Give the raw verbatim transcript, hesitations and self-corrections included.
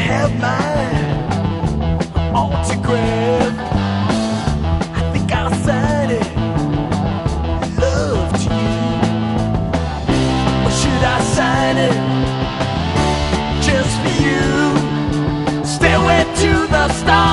have my autograph? I think I'll sign it, love to you. Or should I sign it just for you? Stairway to the stars.